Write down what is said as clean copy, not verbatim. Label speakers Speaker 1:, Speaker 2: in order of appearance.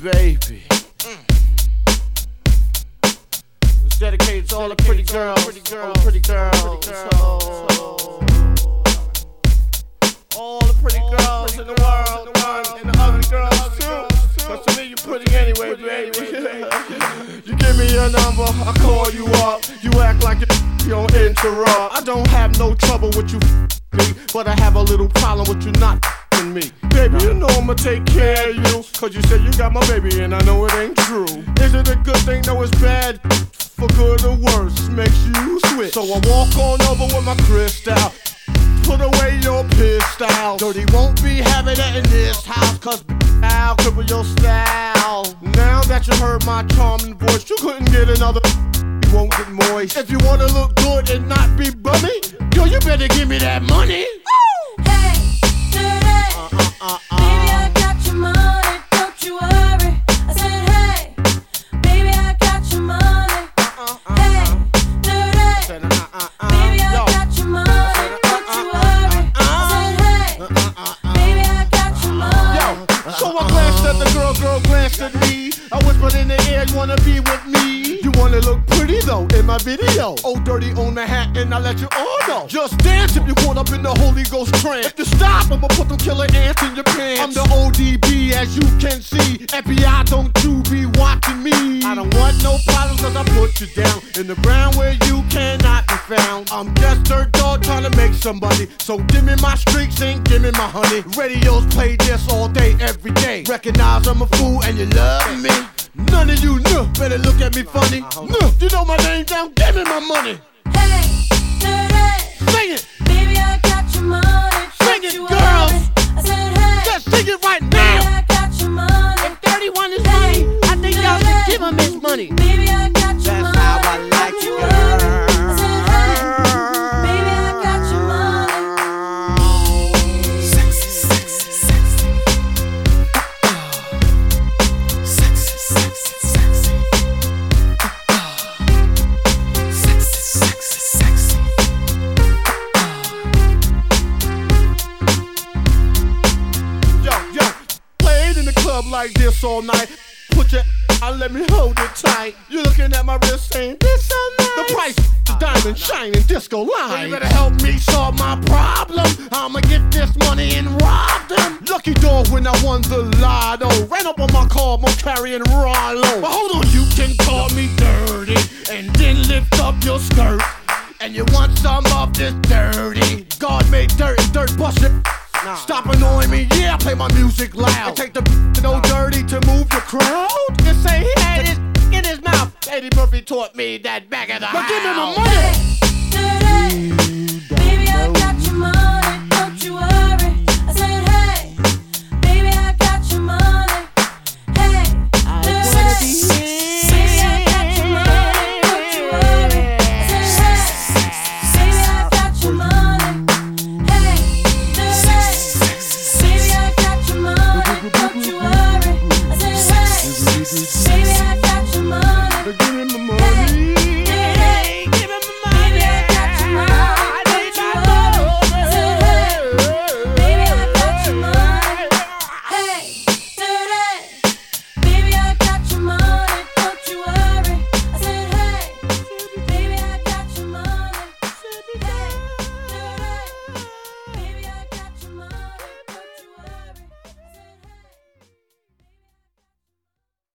Speaker 1: baby. It's dedicated to all the pretty girls. All the pretty girls in the world, and the ugly girls too. But to me, you pretty anyway, baby. You give me your number, I call you up. You act like you don't interrupt. I don't have no trouble with you me, but I have a little problem with you not me. Baby, you know I'ma take care of you, cause you said you got my baby and I know it ain't true. Is it a good thing? No, it's bad. For good or worse, makes you switch. So I walk on over with my crystal. Put away your pistol. Dirty won't be having it in this house, cause I'll cripple your style. Now that you heard my charming voice, you couldn't get another. You won't get moist. If you wanna look good and not be bummy, yo, you better give me that money.
Speaker 2: Hey, dirty. Baby, I got your money, don't you worry. I said, hey, baby, I got your money. Hey, dirty. Baby, I got your money, don't you worry. I said, hey, baby, I got your money.
Speaker 1: Yo, so I glanced at the girl glanced at me. I whispered in the air, you wanna be with me? You wanna look pretty though in my video. Oh, dirty on the hat and I let you all know. Just dance if you caught up in the Holy Ghost trance. If you stop, I'ma put them killer ants in your pants. I'm the ODB as you can see. FBI, don't you be watching me. I don't want no problems cause I put you down in the ground where you cannot be found. I'm just dirt dog trying to make some money. So give me my streaks and give me my honey. Radios play this all day, every day. Recognize I'm a fool and you love me. None of you better look at me funny. You know my name now, give me my money.
Speaker 2: Hey, dirty.
Speaker 1: Sing it.
Speaker 2: Baby, I got your money.
Speaker 1: Sing it, girls.
Speaker 2: I said, hey.
Speaker 1: Just sing it right
Speaker 2: Baby,
Speaker 1: now.
Speaker 2: I got your money.
Speaker 1: If 31 is money, I think y'all should give him his money.
Speaker 2: Baby, I got your money.
Speaker 1: That's how I like
Speaker 2: don't
Speaker 1: you,
Speaker 2: you
Speaker 1: girl.
Speaker 2: worry. I said, hey. Baby, I got your money.
Speaker 3: Sexy, sexy, sexy. Sexy, sexy, sexy. Sexy, sexy, sexy.
Speaker 1: Yo, played in the club like this all night. Put your let me hold it tight. You looking at my wrist saying, this so nice. The price is diamond shining disco light. Well, you better help me solve my problem. I'ma get this money and rob them. Lucky dog when I won the lotto. Ran up on my car, I'm carrying Rollo. But hold on, you can call me dirty and then lift up your skirt. And you want some of this dirty. God made dirt and dirt bust it. Stop annoying me, yeah, play my music loud. And take the no dirty to move the crowd. Just say he had his in his mouth. Eddie Murphy taught me that back of the house. Now give me my money.
Speaker 2: Hey, dirty.